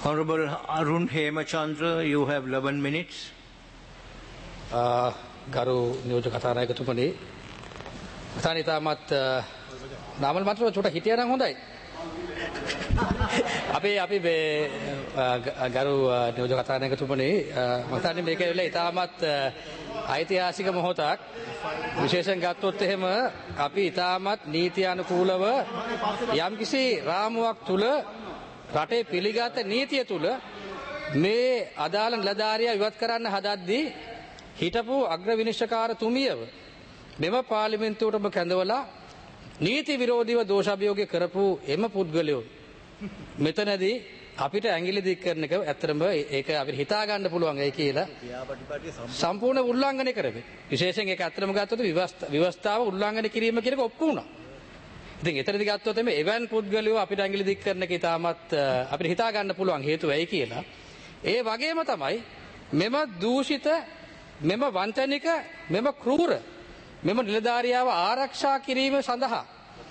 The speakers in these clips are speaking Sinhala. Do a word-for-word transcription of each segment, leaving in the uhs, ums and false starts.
Honorable Arun Hemachandra, you have eleven minutes. ගරු නියෝජක කතානායකතුමනි මතන ඉතාමත් නාමල් මාත්‍ර චුට හිටියා නම් හොඳයි. අපි අපි මේ ගරු නියෝජක කතානායකතුමනි මම හිතන්නේ මේක වෙලා ඉතාමත් ඓතිහාසික මොහොතක්. විශේෂයෙන් ගත්තොත් එහෙම අපි ඉතාමත් නීතියානුකූලව යම්කිසි රාමුවක් තුල රටේ පිළිගත් නීතිය තුල මේ අදාළ නිලධාරියා ඉවත් කරන්න හදද්දී හිටපු අග්‍ර විනිශ්චයකාර තුමියව මෙම පාර්ලිමේන්තුවටම කැඳවලා නීති විරෝධීව දෝෂාභියෝග කරපු එම පුද්ගලයෝ මෙතනදී අපිට ඇඟිලි දික් කරන එක ඇත්තටම ඒක අපිට හිතා ගන්න පුළුවන් ඒ කියලා සම්පූර්ණ උල්ලංඝනය කරවේ. විශේෂයෙන් ඒක ඇත්තටම ගත්තොත් ව්‍යවස්ථාව උල්ලංඝනය කිරීම කියන එක ඔප්පු වුණා. ඉතින් එතනදී ගත්තොත් මේ එවන් පුද්ගලයෝ අපිට ඇඟිලි දික් කරන එක ඉතාමත් අපිට හිතා ගන්න පුළුවන් හේතුව ඇයි කියලා. ඒ වගේම තමයි මෙම දූෂිත මෙම වංචනික මෙම ක්‍රූර මෙම නිලධාරියාව ආරක්ෂා කිරීම සඳහා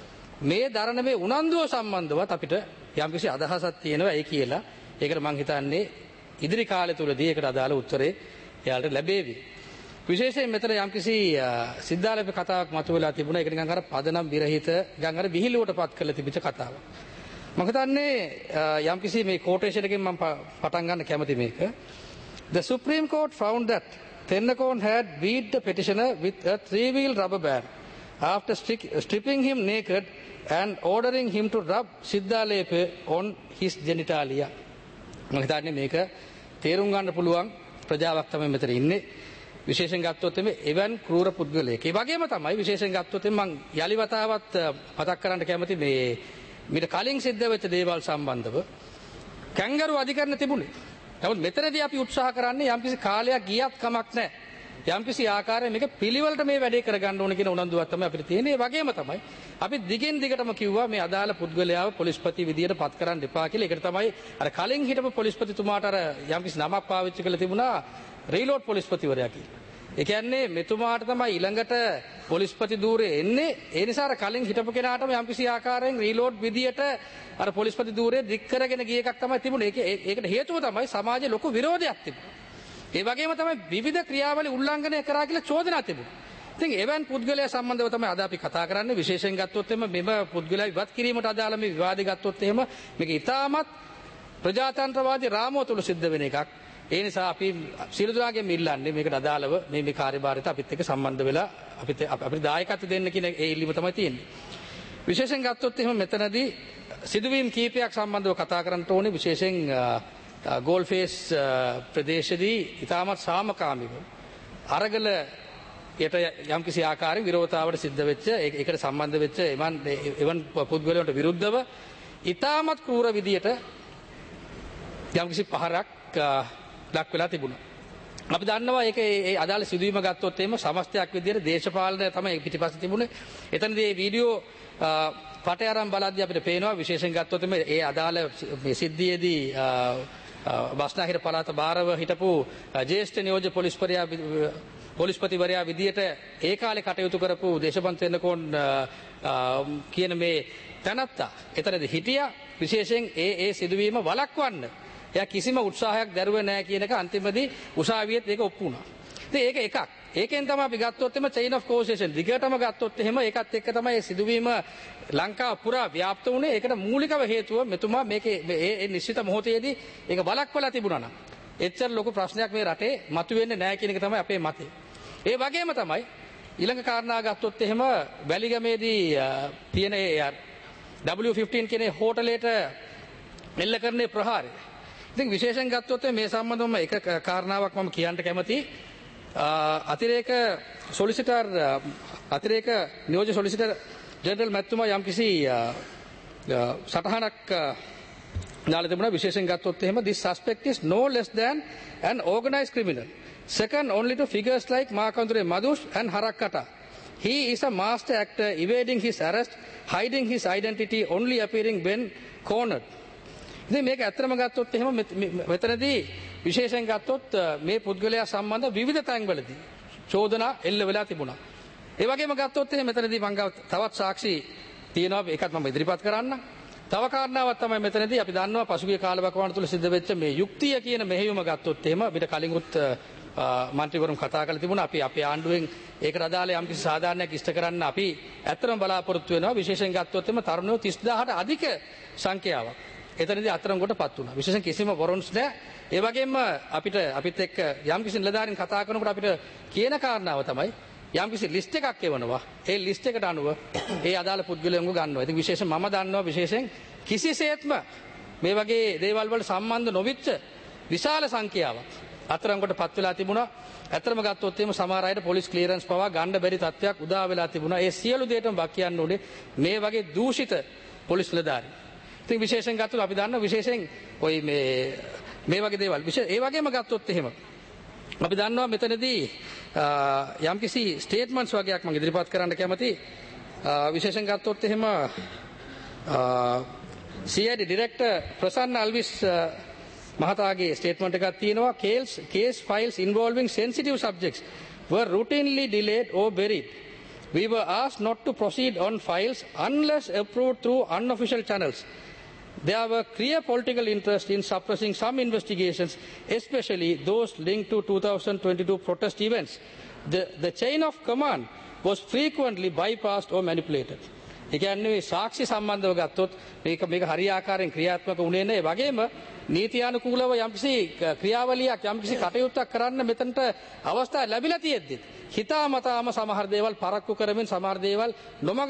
මේ දරන මේ උනන්දුව සම්බන්ධවත් අපිට යම්කිසි අදහසක් තියෙනවා ඒ කියලා. ඒකට මම හිතන්නේ ඉදිරි කාලය තුලදී ඒකට අදාළ උත්තරේ එයාලට ලැබේවි. විශේෂයෙන් මෙතන යම්කිසි සිද්ධාලප කතාවක් මතුවලා තිබුණා. ඒක නිකන් අර පදනම් විරහිත නිකන් අර විහිළුවටපත් කරලා තිබිච්ච කතාවක්. මම හිතන්නේ යම්කිසි මේ quotation එකෙන් මම පටන් ගන්න කැමති මේක. The Supreme Court found that Tennakoon had beat the petitioner with a three-wheel rubber band after stripping him naked and ordering him to rub siddhalepe on his genitalia. මම හිතන්නේ මේක තේරුම් ගන්න පුළුවන් ප්‍රජාවක් තමයි මෙතන ඉන්නේ. විශේෂයෙන් ගත්තොත් මේ එවන් ක්‍රූර පුද්ගලයෙක්. ඒ වගේම තමයි විශේෂයෙන් ගත්තොත් මම යලි වතාවත් මතක් කරන්න කැමති මේ මීට කලින් සිද්ධ වෙච්ච දේවල් සම්බන්ධව කැංගරු අධිකරණ තිබුණේ. නමුත් මෙතනදී අපි උත්සාහ කරන්නේ යම්කිසි කාලයක් ගියත් කමක් නැහැ. යම්කිසි ආකාරයෙන් මේක පිළිවෙලට මේ වැඩේ කරගන්න ඕන කියන උනන්දුවක් තමයි අපිට තියෙන්නේ. ඒ වගේම තමයි අපි දිගින් දිගටම කිව්වා මේ අදාළ පුද්ගලයාව පොලිස්පති විදියට පත් කරන්න එපා කියලා. ඒකට තමයි අර කලින් හිටපු පොලිස්පතිතුමාට අර යම්කිසි නමක් පාවිච්චි කරලා තිබුණා රීලෝඩ් පොලිස්පතිවරයා කියලා. ඒ කියන්නේ මෙතුමාට තමයි ඊළඟට පොලිස්පති ධූරය එන්නේ. ඒ නිසා අර කලින් හිටපු කෙනාටම යම්කිසි ආකාරයෙන් රීලෝඩ් විදියට අර පොලිස්පති ධූරය දික් කරගෙන ගිය එකක් තමයි තිබුණේ. ඒක ඒකට හේතුව තමයි සමාජයේ ලොකු විරෝධයක් තිබුණා. ඒ වගේම තමයි විවිධ ක්‍රියාවලි උල්ලංඝනය කරා කියලා චෝදනා තිබුණා. ඉතින් එවන් පුද්ගලයා සම්බන්ධව තමයි අද අපි කතා කරන්නේ. විශේෂයෙන් ගත්තොත් එimhe මෙම පුද්ගලයා ඉවත් කිරීමට අදාළ මේ විවාදය ගත්තොත් එහෙම මේක ඉතාමත් ප්‍රජාතන්ත්‍රවාදී රාමුව තුල සිද්ධ වෙන එකක්. ඒ නිසා අපි සියලු දෙනාගෙන් ඉල්ලන්නේ මේකට අදාළව මේ මේ කාර්යභාරයට අපිත් එක්ක සම්බන්ධ වෙලා අපිට අපිට දායකත්ව දෙන්න කියන ඒ ඉල්ලීම තමයි තියෙන්නේ. විශේෂයෙන් ගත්තොත් එහෙම මෙතනදී සිදුවීම් කීපයක් සම්බන්ධව කතා කරන්න ඕනේ. විශේෂයෙන් ගෝල්ෆේස් ප්‍රදේශයේදී ඉතාමත් සාමකාමීව අරගල යට යම්කිසි ආකාරයෙන් විරෝධතාවට සිද්ධ වෙච්ච ඒකට සම්බන්ධ වෙච්ච එවන් එවන් පුද්ගලයන්ට විරුද්ධව ඉතාමත් ක්‍රූර විදියට යම්කිසි පහරක් දක් වෙලා තිබුණා. අපි දන්නවා ඒක ඒ අදාළ සිදුවීම ගත්තොත් එහෙම සමස්තයක් විදියට දේශපාලනය තමයි පිටිපස්සේ තිබුණේ. එතනදී මේ වීඩියෝ පටය අරන් බලද්දී අපිට පේනවා විශේෂයෙන් ගත්තොත් මේ ඒ අදාළ මේ සිද්ධියේදී බස්නාහිර පළාත බාරව හිටපු ජ්‍යෙෂ්ඨ නියෝජ්‍ය පොලිස්පතිවරයා පොලිස්පතිවරයා විදියට ඒ කාලේ කටයුතු කරපු දේශපන්ත වෙනකෝන් කියන මේ තනත්තා එතනදී හිටියා. විශේෂයෙන් ඒ ඒ සිදුවීම වළක්වන්න එයා කිසිම උත්සාහයක් දැරුවේ නැහැ කියන එක අන්තිමදී උසාවියේත් ඒක ඔප්පු වුණා. ඉතින් ඒක එකක්. ඒකෙන් තමයි අපි ගත්තොත් එimhe chain of causation දිගටම ගත්තොත් එහෙම ඒකත් එක්ක තමයි මේ සිදුවීම ලංකාව පුරා ව්‍යාප්ත වුණේ. ඒකට මූලිකව හේතුව මෙතුමා මේකේ ඒ නිශ්චිත මොහොතේදී ඒක වළක්වලා තිබුණා නම් එච්චර ලොකු ප්‍රශ්නයක් මේ රටේ මතුවෙන්නේ නැහැ කියන එක තමයි අපේ මතය. ඒ වගේම තමයි ඊළඟ කාරණා ගත්තොත් එහෙම වැලිගමේදී තියෙන ඒ W fifteen කියන හෝටලේට එල්ල කරන්නේ ප්‍රහාරය. ඉතින් විශේෂයෙන් ගත්තොත් මේ සම්බන්ධවම එක කාරණාවක් මම කියන්න කැමතියි. අතිරේක සොලිසිටර් අතිරේක නියෝජ්‍ය සොලිසිටර් ජෙනරල් මැතිතුමා යම්කිසි සටහනක් දාලා තිබුණා. විශේෂයෙන් ගත්තොත් එහෙම this suspect is no less than an organized criminal second only to figures like Makandure Madush and Harakkata. He is a master actor evading his arrest, hiding his identity, only appearing when cornered. ඉතින් මේක ඇත්තටම ගත්තොත් එහෙම මෙතනදී විශේෂයෙන් ගත්තොත් මේ පුද්ගලයා සම්බන්ධ විවිධ තැන්වලදී චෝදනා එල්ල වෙලා තිබුණා. ඒ වගේම ගත්තොත් එහෙම මෙතනදී මම තවත් සාක්ෂි තියෙනවා. ඒකත් මම ඉදිරිපත් කරන්න. තව කාරණාවක් තමයි මෙතනදී අපි දන්නවා පසුගිය කාලවකවානුව තුළ සිද්ධ වෙච්ච මේ යුක්තිය කියන මෙහෙයුම ගත්තොත් එහෙම අපිට කලින්ුත් මන්ත්‍රීවරුන් කතා කරලා තිබුණා අපි අපේ ආණ්ඩුවෙන් ඒකට අදාළ යම්කිසි සාධාරණයක් ඉෂ්ට කරන්න අපි ඇත්තටම බලාපොරොත්තු වෙනවා විශේෂයෙන් ගත්තොත් එහෙම තරුණයෝ තිස් දාහට අධික සංඛ්‍යාවක් එතනදී අත්අඩංගුවටපත් වුණා. විශේෂයෙන් කිසිම වොරන්ට්ස් නැහැ. ඒ වගේම අපිට අපිත් එක්ක යම්කිසි නිලධාරීන් කතා කරනකොට අපිට කියන කාරණාව තමයි යම්කිසි ලිස්ට් එකක් එවනවා. ඒ ලිස්ට් එකට අනුව ඒ අදාළ පුද්ගලයන්ව ගන්නවා. ඉතින් විශේෂයෙන් මම දන්නවා විශේෂයෙන් කිසිසේත්ම මේ වගේ දේවල් වලට සම්බන්ධ නොවිච්ච විශාල සංඛ්‍යාවක් අත්අඩංගුවට පත් වෙලා තිබුණා. ඇත්තටම ගත්තොත් එහෙම සමහර අයට පොලිස් ක්ලියරන්ස් පවා ගන්න බැරි තත්ත්වයක් උදා වෙලා තිබුණා. ඒ සියලු දේටම බක් කියන්න ඕනේ මේ වගේ දූෂිත පොලිස් නිලධාරීන්. ඉතින් විශේෂයෙන් ගත්තොත් අපි දන්නවා විශේෂයෙන් ওই මේ මේ වගේ දේවල් විශේෂ ඒ වගේම ගත්තොත් එහෙම අපි දන්නවා මෙතනදී යම්කිසි ස්ටේට්මන්ට්ස් වගේක් මම ඉදිරිපත් කරන්න කැමති විශේෂයෙන් ගත්තොත් එහෙම C I D director Prasanna Alwis මහතාගේ ස්ටේට්මන්ට් එකක් තියෙනවා case case files involving sensitive subjects were routinely delayed or buried. We were asked not to proceed on files unless approved through unofficial channels. There were clear political interest in suppressing some investigations, especially those linked to two thousand twenty-two protest events. The, the chain of command was frequently bypassed or manipulated. ඒ කියන්නේ සාක්ෂි සම්බන්ධව ගත්තොත් මේක මේක හරියාකාරයෙන් ක්‍රියාත්මක වුණේ නැහැ. ඒ වගේම නීතියානුකූලව යම්කිසි ක්‍රියාවලියක් යම්කිසි කටයුත්තක් කරන්න මෙතනට අවස්ථා ලැබිලා තියෙද්දි හිතාමතාම සමහර දේවල් පරක්කු කරමින් සමහර දේවල් නොමග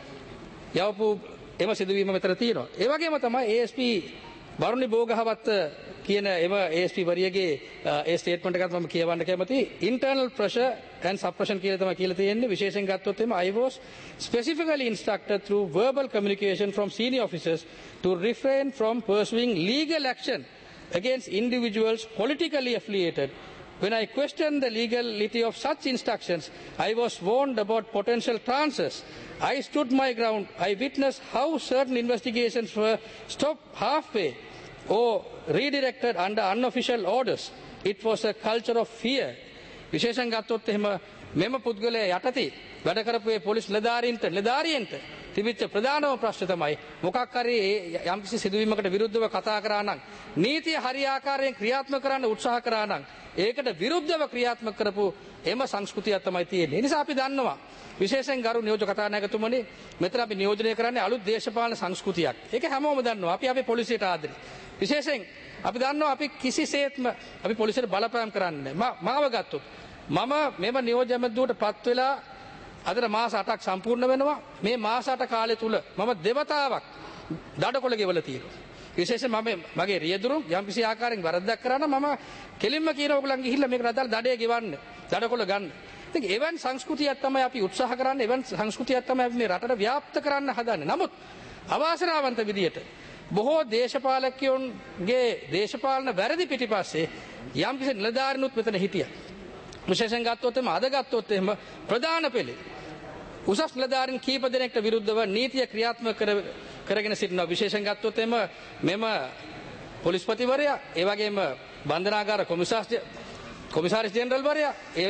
යවපු එම සිදුවීම මෙතන තියෙනවා. ඒ වගේම තමයි A S P බරුණි බෝගහවත්ත කියන එම A S P වරියගේ ඒ ස්ටේට්මන්ට් එකත් මම කියවන්න කැමතියි. internal pressure and suppression කියලා තමයි කියලා තියෙන්නේ. විශේෂයෙන් ගත්තොත් එම I was specifically instructed through verbal communication from senior officers to refrain from pursuing legal action against individuals politically affiliated. When I questioned the legality of such instructions, I was warned about potential transfers. I stood my ground. I witnessed how certain investigations were stopped halfway or redirected under unofficial orders. It was a culture of fear. විශේෂයෙන් ගත්තොත් එහෙම මෙම පුද්ගලයා යටතේ වැඩ කරපු ඒ පොලිස් නිලධාරීන්ට නිලධාරියෙන්ට තිබිච්ච ප්‍රධානම ප්‍රශ්න තමයි මොකක් හරි යම්කිසි සිදුවීමකට විරුද්ධව කතා කරා නම් නීතිය හරියාකාරයෙන් ක්‍රියාත්මක කරන්න උත්සාහ කරා නම් ඒකට විරුද්ධව ක්‍රියාත්මක කරපු එම සංස්කෘතියක් තමයි තියෙන්නේ. ඒ නිසා අපි දන්නවා විශේෂයෙන් ගරු නියෝජක කතානායකතුමනි මෙතන අපි නියෝජනය කරන්නේ අලුත් දේශපාලන සංස්කෘතියක්. ඒක හැමෝම දන්නවා. අපි අපේ පොලිසියට ආදරේ. විශේෂයෙන් අපි දන්නවා අපි කිසිසේත්ම අපි පොලිසියට බලපෑම් කරන්නේ නැහැ. මාව ගත්තොත් මම මෙම නියෝජ්‍ය ඇමතිවරයාට පත් වෙලා අදට මාස අටක් සම්පූර්ණ වෙනවා. මේ මාස අට කාලය තුල මම දෙවතාවක් දඩකොළ ගෙවලා තියෙනවා. විශේෂයෙන් මම මගේ රියදුරු යම්කිසි ආකාරයෙන් වරද්දක් කරා නම් මම කෙලින්ම කියන ඕගොල්ලන් ගිහිල්ලා මේකට අදාළ දඩේ ගෙවන්න, දඩකොළ ගන්න. ඉතින් එවන් සංස්කෘතියක් තමයි අපි උත්සාහ කරන්නේ. එවන් සංස්කෘතියක් තමයි අපි මේ රටට ව්‍යාප්ත කරන්න හදන්නේ. නමුත් අවාසනාවන්ත විදියට බොහෝ දේශපාලකයන්ගේ දේශපාලන වැරදි පිටිපස්සේ යම්කිසි නිලධාරීනුත් මෙතන හිටියා. විශේෂයෙන් ගත්තොත් එම අද ගත්තොත් එහෙම ප්‍රධාන පෙළේ උසස් නිලධාරීන් කීප දෙනෙක්ට විරුද්ධව නීතිය ක්‍රියාත්මක කර කරගෙන සිටිනවා. විශේෂයෙන් ගත්තොත් එම මෙම පොලිස්පතිවරයා ඒ වගේම බන්ධනාගාර කොමිසාරිස් කොමිසාරිස් ජෙනරල් වරයා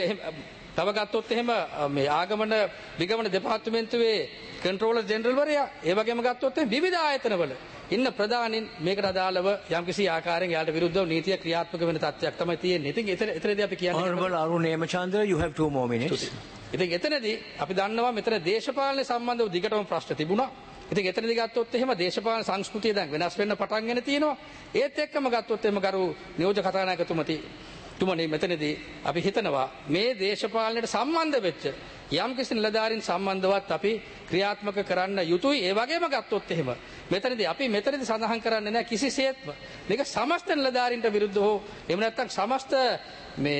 තව ගත්තොත් එහෙම මේ ආගමන විගමන දෙපාර්තමේන්තුවේ කන්ට්‍රෝලර් ජෙනරල් වරයා ඒ වගේම ගත්තොත් එහෙම විවිධ ආයතනවල ඉන්න ප්‍රධානින් මේකට අදාළව යම්කිසි ආකාරයෙන් යාට විරුද්ධව නීතිය ක්‍රියාත්මක වෙන තත්ත්වයක් තමයි තියෙන්නේ. ඉතින් එතන එතනදී අපි කියන්නේ Honorable Arun Hemachandra, you have two more minutes. ඉතින් එතනදී අපි දන්නවා මෙතන දේශපාලන සම්බන්ධව දිගටම ප්‍රශ්න තිබුණා. ඉතින් එතනදී ගත්තොත් එහෙම දේශපාලන සංස්කෘතිය දැන් වෙනස් වෙන්න පටන් ගෙන තියෙනවා. ඒත් එක්කම ගත්තොත් එහෙම ගරු නියෝජ්‍ය කතානායකතුමනි තුමනි මෙතනදී අපි හිතනවා මේ දේශපාලනයට සම්බන්ධ වෙච්ච යම්කිසි නිලධාරීන් සම්බන්ධවත් අපි ක්‍රියාත්මක කරන්න යුතුයි. ඒ වගේම ගත්තොත් එහෙම මෙතනදී අපි මෙතනදී සඳහන් කරන්නේ නැහැ කිසිසේත්ම මේක සමස්ත නිලධාරීන්ට විරුද්ධ හෝ එහෙම නැත්නම් සමස්ත මේ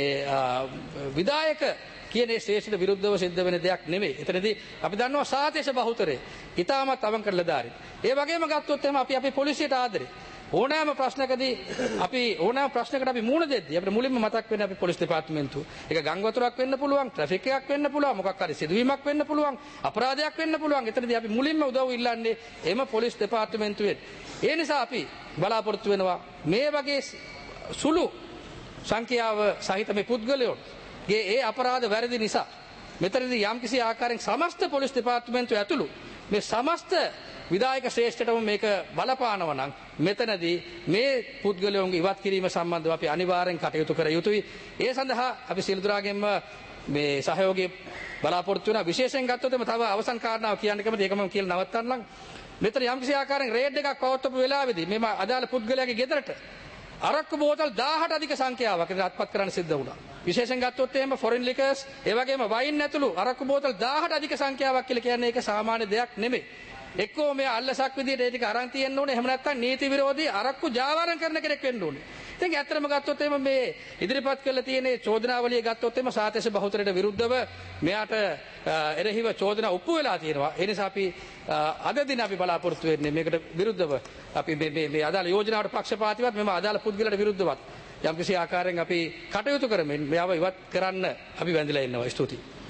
විධායක කියන ඒ ශ්‍රේෂ්ඨ විරුද්ධව සිද්ධ වෙන දෙයක් නෙමෙයි. එතනදී අපි දන්නවා සාතේශ බහුතරේ ඊටමත් අවංක නිලධාරීන්. ඒ වගේම ගත්තොත් එහෙම අපි අපේ පොලිසියට ආදරේ ඕනෑම ප්‍රශ්නකදී අපි ඕනෑම ප්‍රශ්නකට අපි මුහුණ දෙද්දී අපිට මුලින්ම මතක් වෙන්නේ අපි පොලිස් දෙපාර්තමේන්තුව. ඒක ගංග වතුරක් වෙන්න පුළුවන්, ට්‍රැෆික් එකක් වෙන්න පුළුවන්, මොකක් හරි සිදුවීමක් වෙන්න පුළුවන්, අපරාධයක් වෙන්න පුළුවන්. එතනදී අපි මුලින්ම උදව් ඉල්ලන්නේ එම පොලිස් දෙපාර්තමේන්තුවෙන්. ඒ නිසා අපි බලාපොරොත්තු වෙනවා මේ වගේ සුළු සංඛ්‍යාව සහිත මේ පුද්ගලයෝගේ ඒ අපරාධ වැරදි නිසා මෙතනදී යම්කිසි ආකාරයෙන් සමස්ත පොලිස් දෙපාර්තමේන්තුව ඇතුළු මේ සමස්ත විධායක ශ්‍රේෂ්ඨටම මේක බලපානවා නම් මෙතනදී මේ පුද්ගලයන්ගේ ඉවත් කිරීම සම්බන්ධව අපි අනිවාර්යෙන් කටයුතු කර යුතුයි. ඒ සඳහා අපි සියලු දෙනාගෙන්ම මේ සහයෝගය බලාපොරොත්තු වෙනවා. විශේෂයෙන් ගත්තොත් එම තව අවසන් කාරණාව කියන්න කැමති ඒක මම කියලා නවත්තන්නම්. මෙතන යම්කිසි ආකාරයෙන් රේඩ් එකක් පවත්වපු වෙලාවේදී මේ අදාළ පුද්ගලයාගේ ගෙදරට අරක්කු බෝතල් දාහට අධික සංඛ්‍යාවක් අත්පත් කරන්න සිද්ධ වුණා. විශේෂයෙන් ගත්තොත් එහෙම ෆොරින් ලිකර්ස් ඒ වගේම වයින් ඇතුළු අරක්කු බෝතල් දාහට අධික සංඛ්‍යාවක් කියලා කියන්නේ ඒක සාමාන්‍ය දෙයක් නෙමෙයි. එක්කෝ මේ අල්ලසක් විදියට ඒ ටික අරන් තියෙන්න ඕනේ. එහෙම නැත්නම් නීති විරෝධී අරක්කු ජාවාරම් කරන කෙනෙක් වෙන්න ඕනේ. ඉතින් ඇත්තටම ගත්තොත් එහෙම මේ ඉදිරිපත් කරලා තියෙන චෝදනාවලිය ගත්තොත් එහෙම සාතේශ බහුතරයට විරුද්ධව මෙයාට එරෙහිව චෝදනා ඔප්පු වෙලා තියෙනවා. ඒ නිසා අපි අද දින අපි බලාපොරොත්තු වෙන්නේ මේකට විරුද්ධව අපි මේ මේ මේ අදාළ යෝජනාවට පක්ෂපාතීවත් මෙම අදාළ පුද්ගලයාට විරුද්ධවත් යම්කිසි ආකාරයෙන් අපි කටයුතු කරමින් මෙයව ඉවත් කරන්න අපි වැඳලා ඉන්නවා. ස්තුතියි.